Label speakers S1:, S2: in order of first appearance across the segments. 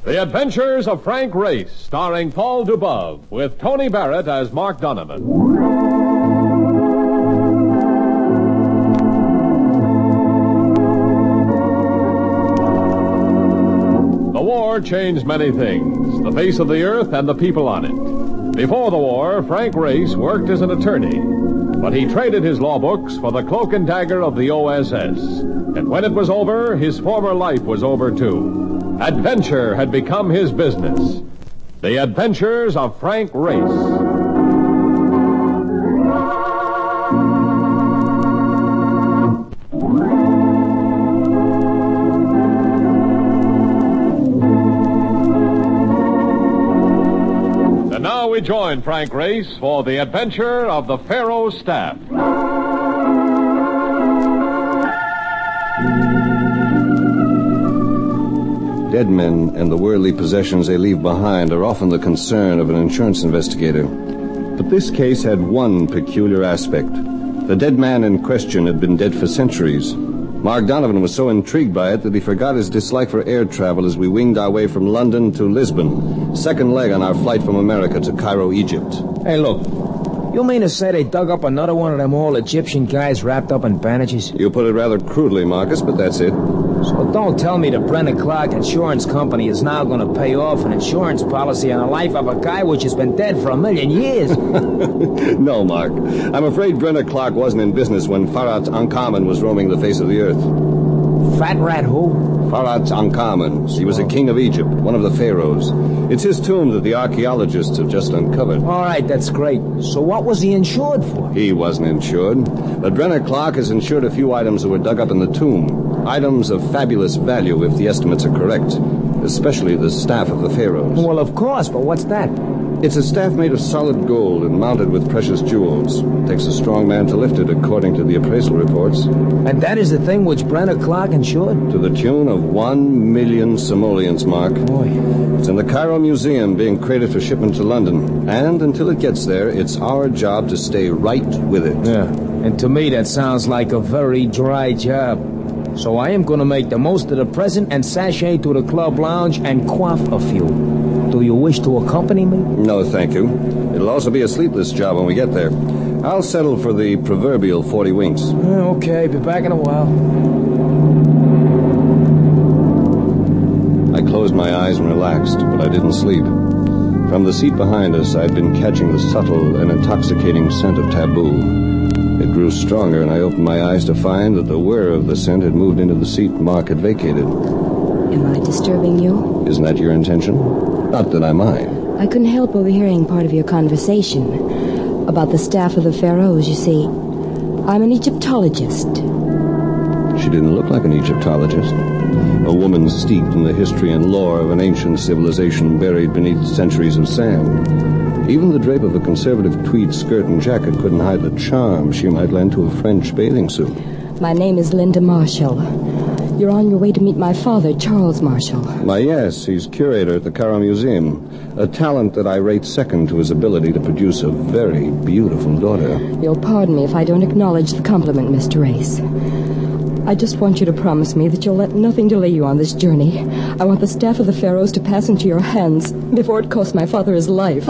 S1: The Adventures of Frank Race, starring Paul Dubov, with Tony Barrett as Mark Donovan. The war changed many things, the face of the earth and the people on it. Before the war, Frank Race worked as an attorney, but he traded his law books for the cloak and dagger of the OSS. And when it was over, his former life was over too. Adventure had become his business. The Adventures of Frank Race. And now we join Frank Race for the adventure of the Pharaoh's Staff.
S2: Dead men and the worldly possessions they leave behind are often the concern of an insurance investigator. But this case had one peculiar aspect. The dead man in question had been dead for centuries. Mark Donovan was so intrigued by it that he forgot his dislike for air travel as we winged our way from London to Lisbon, second leg on our flight from America to Cairo, Egypt.
S3: Hey, look. You mean to say they dug up another one of them old Egyptian guys wrapped up in bandages?
S2: You put it rather crudely, Marcus, but that's it.
S3: So don't tell me the Brennan Clark Insurance Company is now going to pay off an insurance policy on the life of a guy which has been dead for 1,000,000 years.
S2: No, Mark. I'm afraid Brennan Clark wasn't in business when Farat Ankaman was roaming the face of the earth.
S3: Fat rat who?
S2: Farat Ankaman. He was a king of Egypt, one of the pharaohs. It's his tomb that the archaeologists have just uncovered.
S3: All right, that's great. So what was he insured for?
S2: He wasn't insured. But Brennan Clark has insured a few items that were dug up in the tomb. Items of fabulous value if the estimates are correct. Especially the staff of the pharaohs.
S3: Well, of course, but what's that?
S2: It's a staff made of solid gold and mounted with precious jewels. It takes a strong man to lift it, according to the appraisal reports.
S3: And that is the thing which Brennan Clark insured?
S2: To the tune of 1,000,000 simoleons, Mark.
S3: Boy.
S2: It's in the Cairo Museum being crated for shipment to London. And until it gets there, it's our job to stay right with it.
S3: Yeah, and to me that sounds like a very dry job. So I am going to make the most of the present and sashay to the club lounge and quaff a few. Do you wish to accompany me?
S2: No, thank you. It'll also be a sleepless job when we get there. I'll settle for the proverbial 40 winks.
S3: Okay, be back in a while.
S2: I closed my eyes and relaxed, but I didn't sleep. From the seat behind us, I'd been catching the subtle and intoxicating scent of taboo. It grew stronger, and I opened my eyes to find that the wearer of the scent had moved into the seat Mark had vacated.
S4: Am I disturbing you?
S2: Isn't that your intention? Not that I mind.
S4: I couldn't help overhearing part of your conversation about the staff of the pharaohs, you see. I'm an Egyptologist.
S2: She didn't look like an Egyptologist. A woman steeped in the history and lore of an ancient civilization buried beneath centuries of sand. Even the drape of a conservative tweed skirt and jacket couldn't hide the charm she might lend to a French bathing suit.
S4: My name is Linda Marshall. You're on your way to meet my father, Charles Marshall.
S2: Why, yes, he's curator at the Cairo Museum. A talent that I rate second to his ability to produce a very beautiful daughter.
S4: You'll pardon me if I don't acknowledge the compliment, Mr. Race. I just want you to promise me that you'll let nothing delay you on this journey. I want the staff of the pharaohs to pass into your hands before it costs my father his life.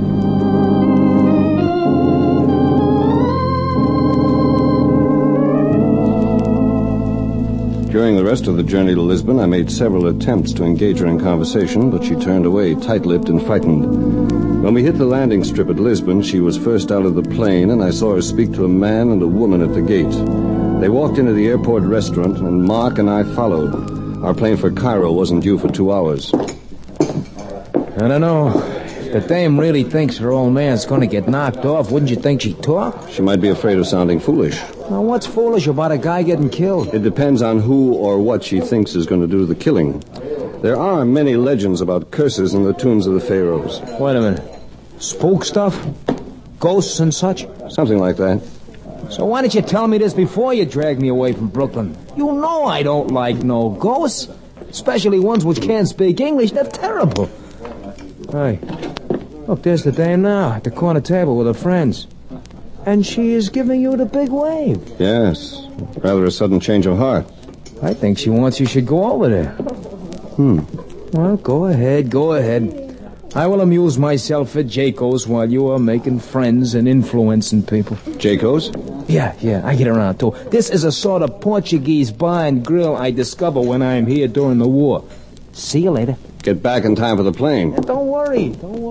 S2: During the rest of the journey to Lisbon, I made several attempts to engage her in conversation, but she turned away, tight-lipped and frightened. When we hit the landing strip at Lisbon, she was first out of the plane, and I saw her speak to a man and a woman at the gate. They walked into the airport restaurant, and Mark and I followed. Our plane for Cairo wasn't due for 2 hours.
S3: I don't know. If the dame really thinks her old man's going to get knocked off, wouldn't you think she'd talk?
S2: She might be afraid of sounding foolish.
S3: Now, what's foolish about a guy getting killed?
S2: It depends on who or what she thinks is going to do the killing. There are many legends about curses in the tombs of the pharaohs.
S3: Wait a minute. Spook stuff? Ghosts and such?
S2: Something like that.
S3: So why didn't you tell me this before you dragged me away from Brooklyn? You know I don't like no ghosts. Especially ones which can't speak English. They're terrible. Hey, look, there's the dame now at the corner table with her friends. And she is giving you the big wave.
S2: Yes, rather a sudden change of heart.
S3: I think she wants you should go over there. Well, go ahead. I will amuse myself at Jayco's while you are making friends and influencing people.
S2: Jayco's?
S3: Yeah, I get around too. This is a sort of Portuguese bar and grill I discover when I am here during the war. See you later.
S2: Get back in time for the plane.
S3: Don't worry.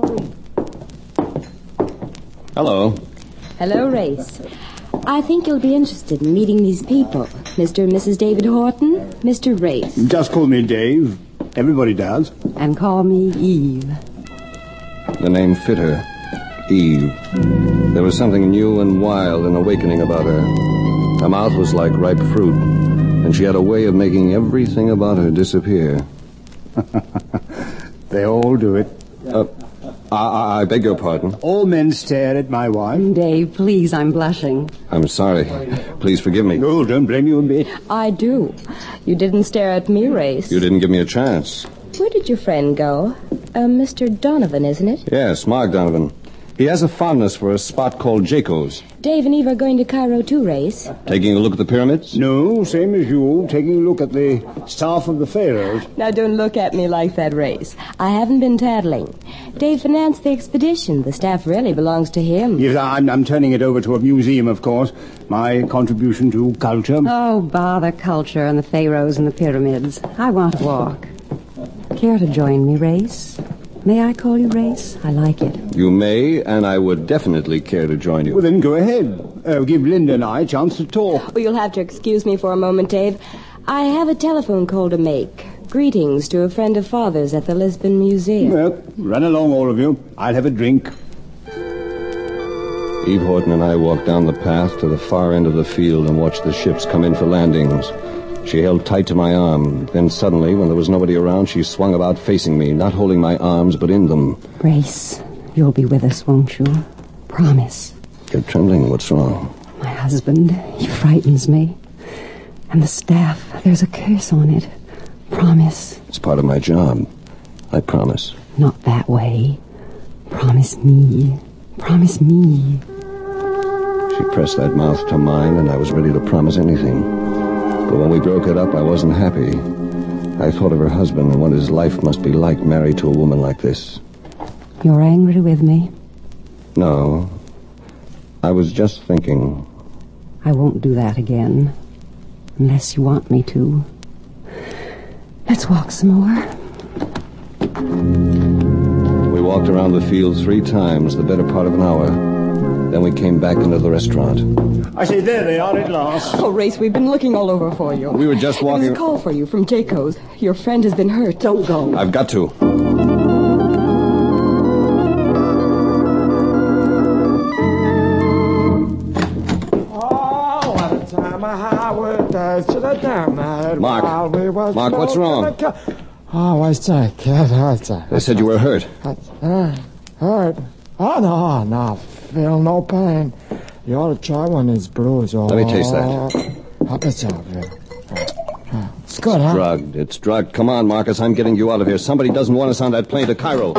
S2: Hello.
S5: Hello, Race. I think you'll be interested in meeting these people. Mr. and Mrs. David Horton, Mr. Race.
S6: Just call me Dave. Everybody does.
S5: And call me Eve.
S2: The name fit her. Eve. There was something new and wild and awakening about her. Her mouth was like ripe fruit, and she had a way of making everything about her disappear.
S6: They all do it.
S2: I beg your pardon.
S6: All men stare at my wife.
S5: Dave, please, I'm blushing.
S2: I'm sorry. Please forgive me.
S6: No, don't blame you a bit.
S5: I do. You didn't stare at me, Race.
S2: You didn't give me a chance.
S5: Where did your friend go? Mr. Donovan, isn't it?
S2: Yes, Mark Donovan. He has a fondness for a spot called Jayco's.
S5: Dave and Eve are going to Cairo too, Race.
S2: Taking a look at the pyramids?
S6: No, same as you, taking a look at the staff of the pharaohs.
S5: Now, don't look at me like that, Race. I haven't been tattling. Dave financed the expedition. The staff really belongs to him.
S6: Yes, I'm turning it over to a museum, of course. My contribution to culture.
S7: Oh, bother culture and the pharaohs and the pyramids. I want to walk. Care to join me, Race? May I call you Race? I like it.
S2: You may, and I would definitely care to join you.
S6: Well, then go ahead. Give Linda and I a chance to talk.
S5: Oh, you'll have to excuse me for a moment, Dave. I have a telephone call to make. Greetings to a friend of Father's at the Lisbon Museum.
S6: Well, run along, all of you. I'll have a drink.
S2: Eve Horton and I walked down the path to the far end of the field and watched the ships come in for landings. She held tight to my arm. Then suddenly, when there was nobody around, she swung about facing me, not holding my arms, but in them.
S7: Race, you'll be with us, won't you? Promise.
S2: You're trembling. What's wrong?
S7: My husband, he frightens me. And the staff, there's a curse on it. Promise.
S2: It's part of my job. I promise.
S7: Not that way. Promise me. Promise me.
S2: She pressed that mouth to mine, and I was ready to promise anything. But when we broke it up, I wasn't happy. I thought of her husband and what his life must be like married to a woman like this.
S7: You're angry with me?
S2: No. I was just thinking.
S7: I won't do that again. Unless you want me to. Let's walk some more.
S2: We walked around the field 3 times, the better part of an hour. Then we came back into the restaurant.
S6: I say, there they are at last.
S5: Oh, Race, we've been looking all over for you.
S2: We were just walking...
S5: There was a call for you from Jayco's. Your friend has been hurt. Don't go.
S2: I've got to.
S3: Oh, what a time I would to the damn
S2: Mark, what's wrong?
S3: Oh, what's that, kid?
S2: They said you were hurt.
S3: Hurt? Oh, no, feel no pain. You ought to try one of these brews.
S2: Let me taste that.
S3: It's good, huh?
S2: Drugged. It's drugged. Come on, Marcus. I'm getting you out of here. Somebody doesn't want us on that plane to Cairo.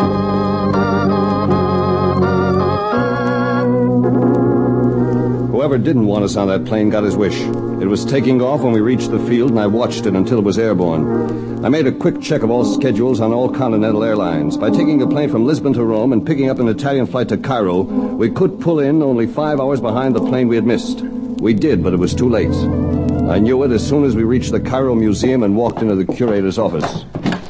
S2: Whoever didn't want us on that plane got his wish. It was taking off when we reached the field, and I watched it until it was airborne. I made a quick check of all schedules on all Continental Airlines. By taking a plane from Lisbon to Rome and picking up an Italian flight to Cairo, we could pull in only 5 hours behind the plane we had missed. We did, but it was too late. I knew it as soon as we reached the Cairo Museum and walked into the curator's office.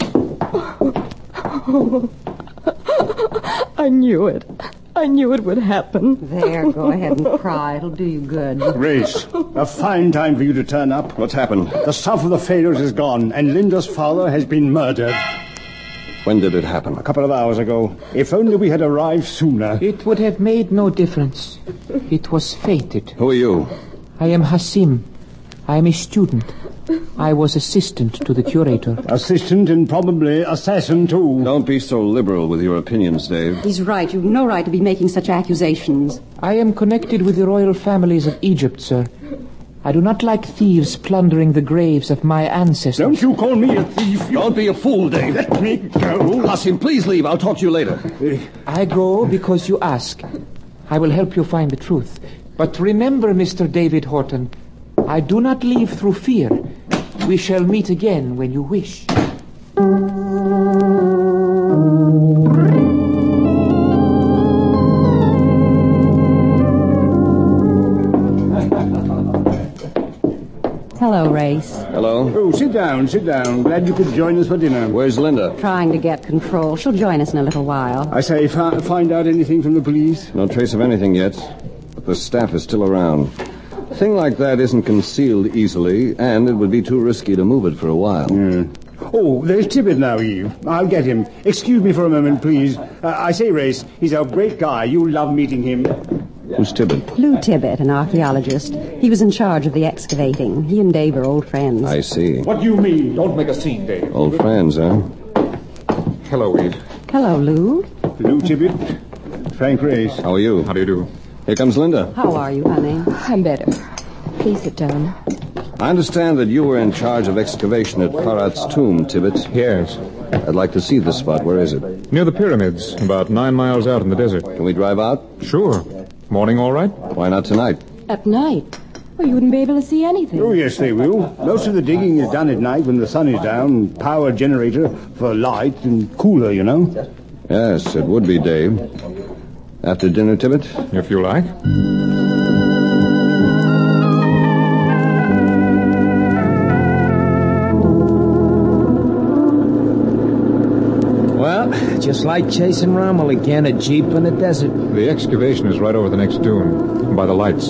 S5: I knew it. I knew it would happen.
S7: There, go ahead and cry. It'll do you good.
S6: Race, a fine time for you to turn up.
S2: What's happened?
S6: The staff of the pharaohs is gone, and Linda's father has been murdered.
S2: When did it happen?
S6: A couple of hours ago. If only we had arrived sooner.
S8: It would have made no difference. It was fated.
S2: Who are you?
S8: I am Hassim. I am a student. I was assistant to the curator.
S6: Assistant and probably assassin, too.
S2: Don't be so liberal with your opinions, Dave.
S7: He's right. You've no right to be making such accusations.
S8: I am connected with the royal families of Egypt, sir. I do not like thieves plundering the graves of my ancestors.
S6: Don't you call me a thief.
S2: Don't be a fool, Dave.
S6: Let me go.
S2: Hassim, please leave. I'll talk to you later.
S8: I go because you ask. I will help you find the truth. But remember, Mr. David Horton, I do not leave through fear. We shall meet again when you wish.
S6: down, sit down. Glad you could join us for dinner.
S2: Where's Linda?
S7: Trying to get control. She'll join us in a little while.
S6: I say, find out anything from the police?
S2: No trace of anything yet, but the staff is still around. A thing like that isn't concealed easily, and it would be too risky to move it for a while.
S6: Oh, there's Tibbet now, Eve. I'll get him. Excuse me for a moment, please. I say, Race, he's a great guy. You'll love meeting him.
S2: Who's Tibbet?
S7: Lou Tibbet, an archaeologist. He was in charge of the excavating. He and Dave are old friends.
S2: I see.
S6: What do you mean?
S9: Don't make a scene, Dave.
S2: Old friends, huh?
S9: Hello, Eve.
S7: Hello, Lou.
S6: Lou Tibbet, Frank Race.
S2: How are you?
S9: How do you do?
S2: Here comes Linda.
S7: How are you, honey?
S4: I'm better. Please sit down.
S2: I understand that you were in charge of excavation at Parat's tomb, Tibbet.
S9: Yes.
S2: I'd like to see the spot. Where is it?
S9: Near the pyramids, about 9 miles out in the desert.
S2: Can we drive out?
S9: Sure. Morning all right?
S2: Why not tonight?
S4: At night? Well, you wouldn't be able to see anything.
S6: Oh, yes, they will. Most of the digging is done at night when the sun is down. Power generator for light and cooler, you know.
S2: Yes, it would be, Dave. After dinner, Tibbet?
S9: If you like.
S3: Well, just like chasing Rommel again, a jeep in the desert.
S9: The excavation is right over the next dune, by the lights.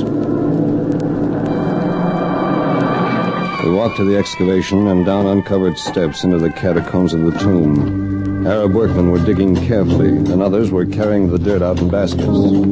S2: We walked to the excavation and down uncovered steps into the catacombs of the tomb. Arab workmen were digging carefully, and others were carrying the dirt out in baskets.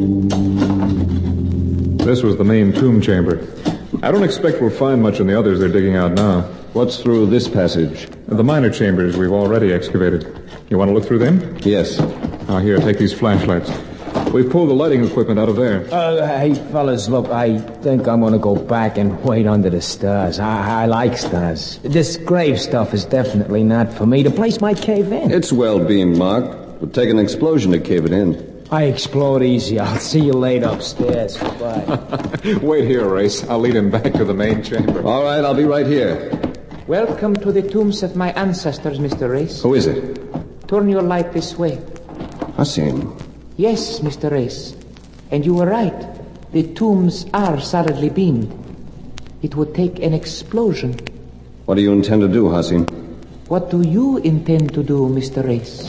S9: This was the main tomb chamber. I don't expect we'll find much in the others they're digging out now.
S2: What's through this passage?
S9: The minor chambers we've already excavated. You want to look through them?
S2: Yes.
S9: Now, here, take these flashlights. We've pulled the lighting equipment out of there.
S3: Hey, fellas, look, I think I'm going to go back and wait under the stars. I like stars. This grave stuff is definitely not for me. The place might cave in.
S2: It's well beamed, Mark. It would take an explosion to cave it in.
S3: I explode easy. I'll see you later upstairs. Bye.
S9: Wait here, Race. I'll lead him back to the main chamber.
S2: All right, I'll be right here.
S8: Welcome to the tombs of my ancestors, Mr. Race.
S2: Who is it?
S8: Turn your light this way.
S2: Hassim.
S8: Yes, Mr. Race. And you were right. The tombs are solidly beamed. It would take an explosion.
S2: What do you intend to do, Hassim?
S8: What do you intend to do, Mr. Race?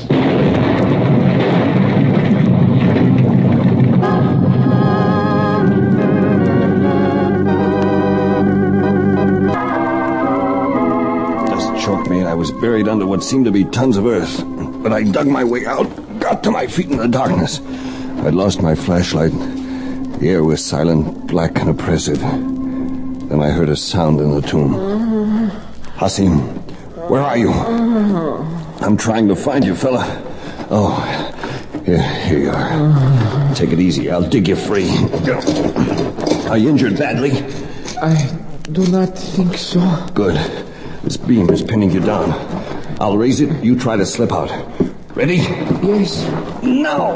S2: Just choked me. I was buried under what seemed to be tons of earth. But I dug my way out, got to my feet in the darkness. I'd lost my flashlight. The air was silent, black, and oppressive. Then I heard a sound in the tomb. Hassim, where are you? I'm trying to find you, fella. Oh, here you are. Take it easy. I'll dig you free. Are you injured badly?
S8: I do not think so.
S2: Good. This beam is pinning you down. I'll raise it. You try to slip out. Ready?
S8: Yes.
S2: Now!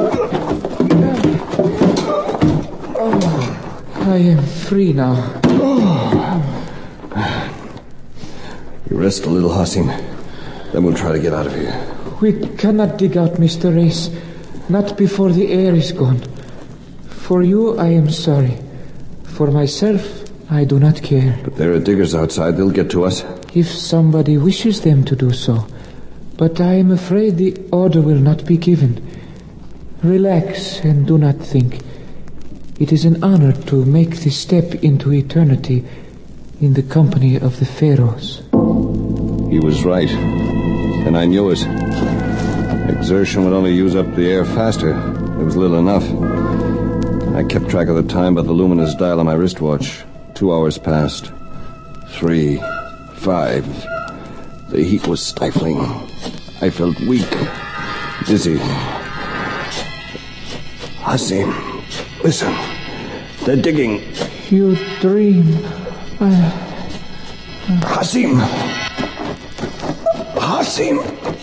S8: I am free now.
S2: You rest a little, Hassim. Then we'll try to get out of here.
S8: We cannot dig out, Mr. Race. Not before the air is gone. For you, I am sorry. For myself, I do not care.
S2: But there are diggers outside. They'll get to us.
S8: If somebody wishes them to do so. But I am afraid the order will not be given. Relax and do not think. It is an honor to make the step into eternity in the company of the pharaohs.
S2: He was right. And I knew it. Exertion would only use up the air faster. It was little enough. I kept track of the time by the luminous dial on my wristwatch. 2 hours passed. 3, 5. The heat was stifling. I felt weak, dizzy. Hassim, listen. They're digging.
S8: You dream.
S2: Hassim! Hassim!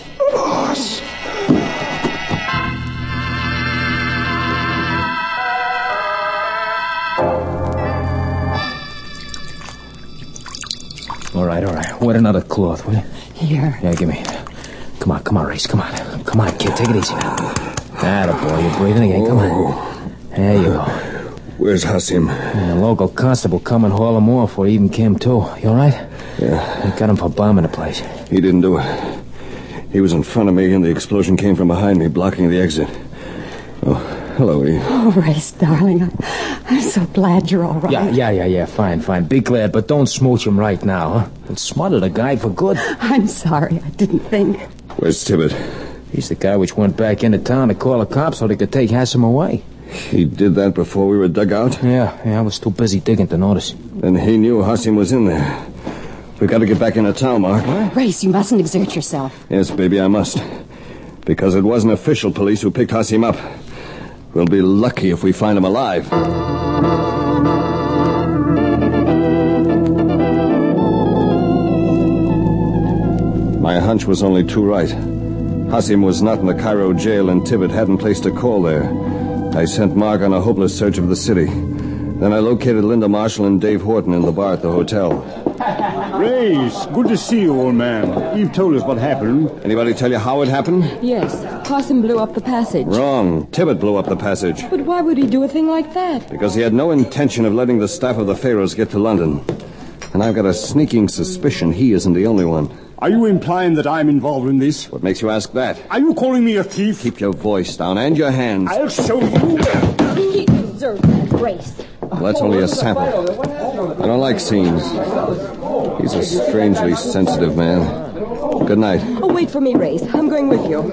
S3: All right. Wet another cloth, will you?
S7: Here.
S3: Yeah, give me. Come on, Race, come on. Come on, kid, take it easy now. Attaboy, you're breathing again, come on. There you go.
S2: Where's Hassim?
S3: The local constable come and haul him off before he even came to. You all right?
S2: Yeah.
S3: They got him for bombing the place.
S2: He didn't do it. He was in front of me, and the explosion came from behind me, blocking the exit. Oh, hello, Eve.
S7: Oh, Race, darling, I'm so glad you're all right.
S3: Yeah. Fine. Be glad, but don't smooch him right now, huh? It'll smother the guy for good.
S7: I'm sorry. I didn't think.
S2: Where's Tibbet?
S3: He's the guy which went back into town to call the cops so they could take Hassim away.
S2: He did that before we were dug out?
S3: Yeah, I was too busy digging to notice.
S2: Then he knew Hassim was in there. We've got to get back into town, Mark.
S3: What?
S7: Race, you mustn't exert yourself.
S2: Yes, baby, I must. Because it wasn't official police who picked Hassim up. We'll be lucky if we find him alive. My hunch was only too right. Hassim was not in the Cairo jail, and Tibbet hadn't placed a call there. I sent Mark on a hopeless search of the city. Then I located Linda Marshall and Dave Horton in the bar at the hotel.
S6: Race, good to see you, old man. You've told us what happened.
S2: Anybody tell you how it happened?
S4: Yes. Hassim blew up the passage.
S2: Wrong. Tibbet blew up the passage.
S4: But why would he do a thing like that?
S2: Because he had no intention of letting the staff of the Pharaohs get to London. And I've got a sneaking suspicion he isn't the only one.
S6: Are you implying that I'm involved in this?
S2: What makes you ask that?
S6: Are you calling me a thief?
S2: Keep your voice down and your hands.
S6: I'll show you.
S4: He deserves that, Grace.
S2: Well, that's only a sample. I don't like scenes. He's a strangely sensitive man. Good night.
S4: Oh, wait for me, Race. I'm going with you.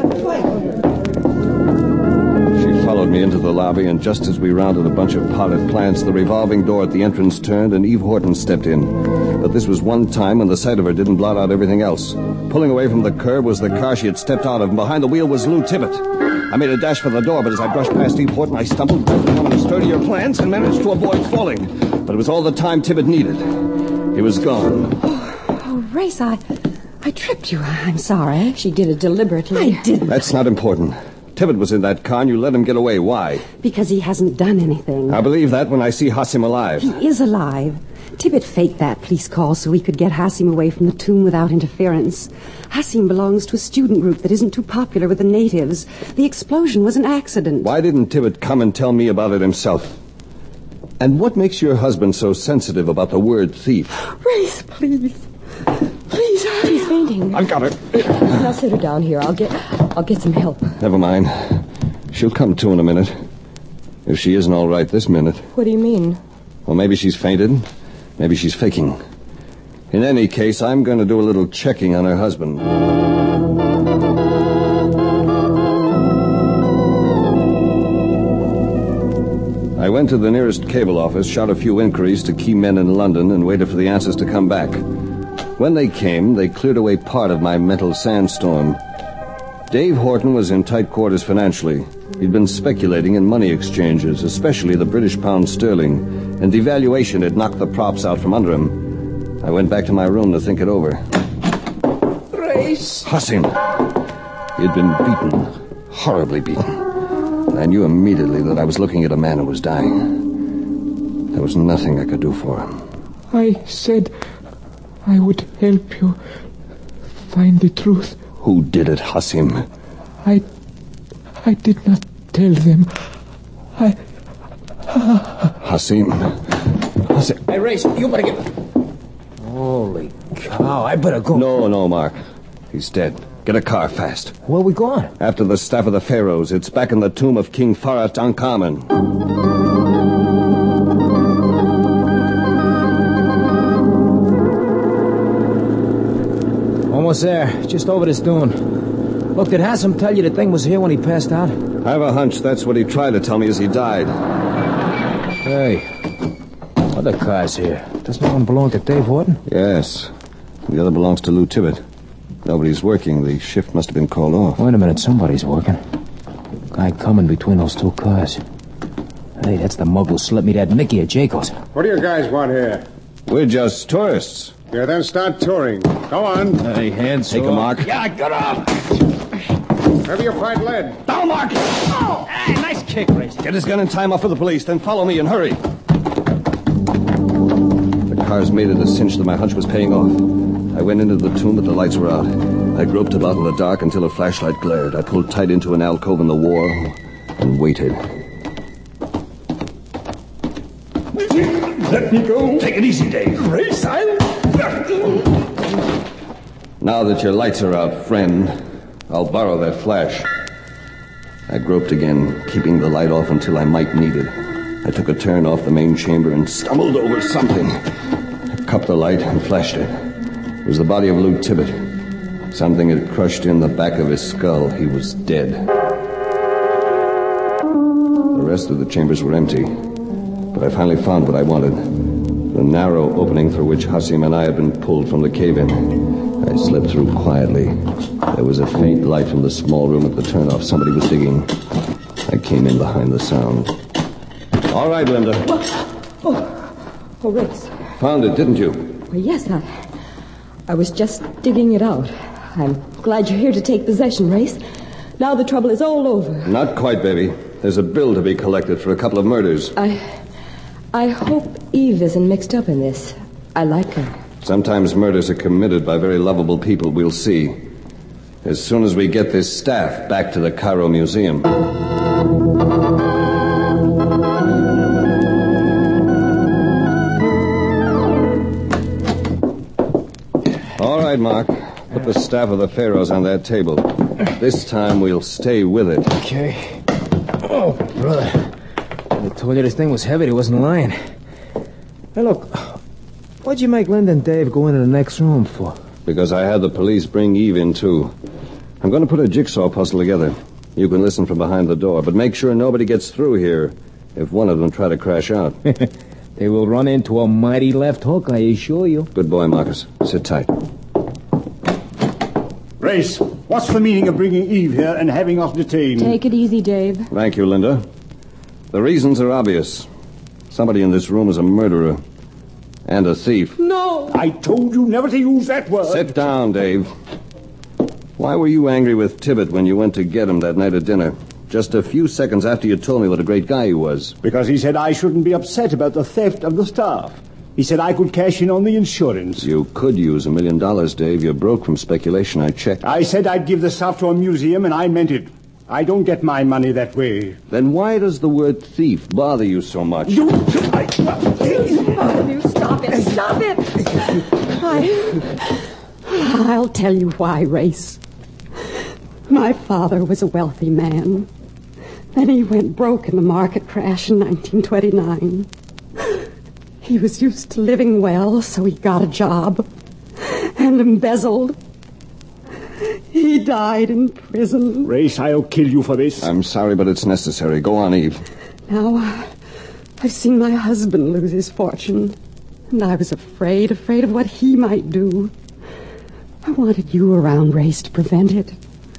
S2: She followed me into the lobby, and just as we rounded a bunch of potted plants, the revolving door at the entrance turned, and Eve Horton stepped in. But this was one time when the sight of her didn't blot out everything else. Pulling away from the curb was the car she had stepped out of, and behind the wheel was Lou Tibbet. I made a dash for the door, but as I brushed past Eve Horton, I stumbled, grabbed one of the sturdier plants, and managed to avoid falling. But it was all the time Tibbet needed. He was gone.
S7: Oh, Race, I tripped you. I'm sorry.
S4: She did it deliberately.
S7: I didn't.
S2: That's not important. Tibbet was in that car, and you let him get away. Why?
S7: Because he hasn't done anything.
S2: I believe that when I see Hassim alive.
S7: He is alive. Tibbet faked that police call so we could get Hassim away from the tomb without interference. Hassim belongs to a student group that isn't too popular with the natives. The explosion was an accident.
S2: Why didn't Tibbet come and tell me about it himself? And what makes your husband so sensitive about the word thief?
S7: Race, please. Please,
S4: She's fainting.
S2: I've got her.
S4: Now sit her down here. I'll get some help.
S2: Never mind. She'll come to in a minute. If she isn't all right this minute.
S4: What do you mean?
S2: Well, maybe she's fainted. Maybe she's faking. In any case, I'm going to do a little checking on her husband. I went to the nearest cable office, shot a few inquiries to key men in London, and waited for the answers to come back. When they came, they cleared away part of my mental sandstorm. Dave Horton was in tight quarters financially. He'd been speculating in money exchanges, especially the British pound sterling, and devaluation had knocked the props out from under him. I went back to my room to think it over.
S3: Race!
S2: Hassim! He had been beaten, horribly beaten. And I knew immediately that I was looking at a man who was dying. There was nothing I could do for him.
S8: I said I would help you find the truth.
S2: Who did it, Hassim?
S8: I did not tell them.
S2: Hassim.
S3: Hey, Race, you better get... Holy cow, I better go.
S2: No, Mark. He's dead. Get a car fast.
S3: Where are we going?
S2: After the staff of the Pharaohs. It's back in the tomb of King Farah Tutankhamun.
S3: Almost there. Just over this dune. Look, did Hassim tell you the thing was here when he passed out?
S2: I have a hunch that's what he tried to tell me as he died.
S3: Hey, other car's here. Doesn't one belong to Dave Horton?
S2: Yes. The other belongs to Lou Tibbet. Nobody's working. The shift must have been called off.
S3: Wait a minute, somebody's working. Guy coming between those two cars. Hey, that's the mug who slipped me that Mickey at Jacobs.
S10: What do you guys want here?
S2: We're just tourists.
S10: Yeah, then start touring. Go on.
S3: Hey, hands
S2: Take a mark.
S3: Yeah, get up!
S10: Wherever you find lead.
S2: Down, Mark!
S3: Oh, hey, nice kick, Race.
S2: Get his gun in time off for the police, then follow me and hurry. The cars made it a cinch that my hunch was paying off. I went into the tomb, but the lights were out. I groped about in the dark until a flashlight glared. I pulled tight into an alcove in the wall and waited.
S6: Let me go.
S2: Take it easy, Dave.
S6: Race,
S2: Now that your lights are out, friend, I'll borrow that flash. I groped again, keeping the light off until I might need it. I took a turn off the main chamber and stumbled over something. I cupped the light and flashed it. It was the body of Lou Tibbet. Something had crushed in the back of his skull. He was dead. The rest of the chambers were empty. But I finally found what I wanted. The narrow opening through which Hasim and I had been pulled from the cave-in. I slipped through quietly. There was a faint light from the small room at the turnoff. Somebody was digging. I came in behind the sound. All right, Linda.
S4: Oh, Race.
S2: Found it, didn't you?
S4: Well, yes, I was just digging it out. I'm glad you're here to take possession, Race. Now the trouble is all over.
S2: Not quite, baby. There's a bill to be collected for a couple of murders.
S4: I hope Eve isn't mixed up in this. I like her.
S2: Sometimes murders are committed by very lovable people. We'll see. As soon as we get this staff back to the Cairo Museum. All right, Mark. Put the staff of the pharaohs on that table. This time we'll stay with it.
S3: Okay. Oh, brother. I told you this thing was heavy. It wasn't lying. Hey, look. What'd you make Linda and Dave go into the next room for?
S2: Because I had the police bring Eve in, too. I'm going to put a jigsaw puzzle together. You can listen from behind the door, but make sure nobody gets through here if one of them try to crash out.
S3: They will run into a mighty left hook, I assure you.
S2: Good boy, Marcus. Sit tight.
S6: Race, what's the meaning of bringing Eve here and having us detained?
S5: Take it easy, Dave.
S2: Thank you, Linda. The reasons are obvious. Somebody in this room is a murderer. And a thief.
S6: No! I told you never to use that word.
S2: Sit down, Dave. Why were you angry with Tibbet when you went to get him that night at dinner? Just a few seconds after you told me what a great guy he was.
S6: Because he said I shouldn't be upset about the theft of the staff. He said I could cash in on the insurance.
S2: You could use $1 million, Dave. You're broke from speculation. I checked.
S6: I said I'd give the stuff to a museum, and I meant it. I don't get my money that way.
S2: Then why does the word thief bother you so much?
S7: You stop it. Stop it. I'll tell you why, Race. My father was a wealthy man. Then he went broke in the market crash in 1929. He was used to living well, so he got a job and embezzled. He died in prison.
S6: Race, I'll kill you for this.
S2: I'm sorry, but it's necessary. Go on, Eve.
S7: Now, I've seen my husband lose his fortune, and I was afraid of what he might do. I wanted you around, Race, to prevent it.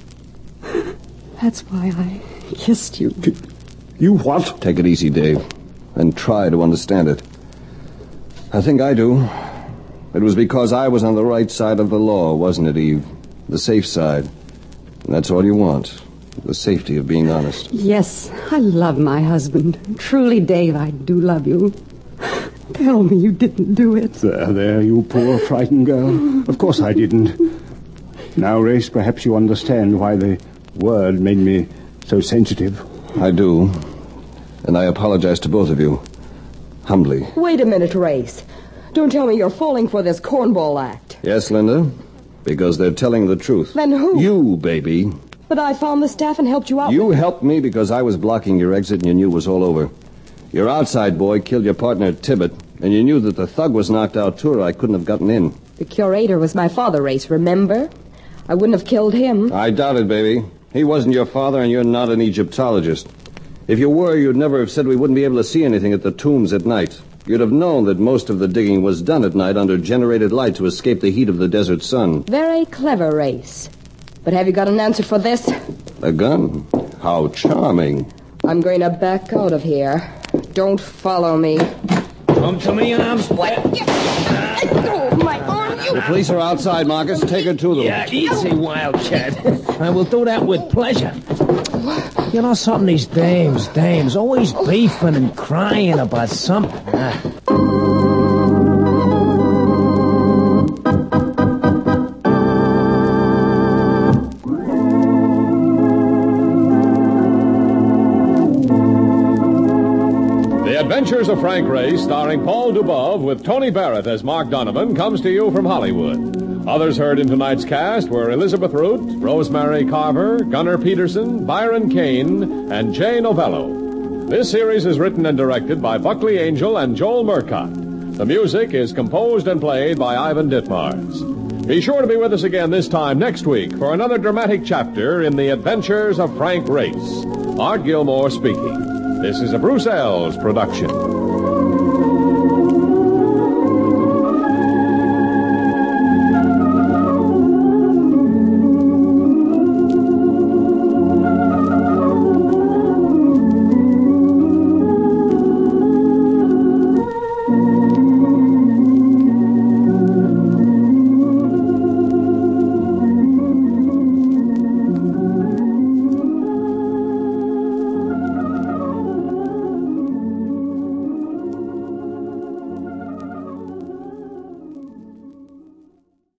S7: That's why I kissed you.
S6: You what?
S2: Take it easy, Dave, and try to understand it. I think I do. It was because I was on the right side of the law, wasn't it, Eve? The safe side. And that's all you want. The safety of being honest.
S7: Yes, I love my husband. Truly, Dave, I do love you. Tell me you didn't do it.
S6: There, you poor frightened girl. Of course I didn't. Now, Race, perhaps you understand why the word made me so sensitive.
S2: I do. And I apologize to both of you. Humbly.
S4: Wait a minute, Race. Don't tell me you're falling for this cornball act.
S2: Yes, Linda. Because they're telling the truth.
S4: Then who?
S2: You, baby.
S4: But I found the staff and helped you out.
S2: You helped me because I was blocking your exit and you knew it was all over. Your outside boy killed your partner, Tibbet, and you knew that the thug was knocked out too, or I couldn't have gotten in.
S4: The curator was my father, Race, remember? I wouldn't have killed him.
S2: I doubt it, baby. He wasn't your father, and you're not an Egyptologist. If you were, you'd never have said we wouldn't be able to see anything at the tombs at night. You'd have known that most of the digging was done at night under generated light to escape the heat of the desert sun.
S4: Very clever, Race. But have you got an answer for this?
S2: A gun? How charming.
S4: I'm going to back out of here. Don't follow me.
S3: Come to me, arms.
S4: What? Oh, my arm, you...
S2: The police are outside, Marcus. Take her to them.
S3: Yeah, easy, Wildcat. I will do that with pleasure. You know something, these dames, always beefing and crying about something.
S1: They had Adventures of Frank Race, starring Paul Dubov with Tony Barrett as Mark Donovan, comes to you from Hollywood. Others heard in tonight's cast were Elizabeth Root, Rosemary Carver, Gunnar Peterson, Byron Kane, and Jay Novello. This series is written and directed by Buckley Angel and Joel Murcott. The music is composed and played by Ivan Ditmars. Be sure to be with us again this time next week for another dramatic chapter in the Adventures of Frank Race. Art Gilmore speaking. This is a Bruce Ells production.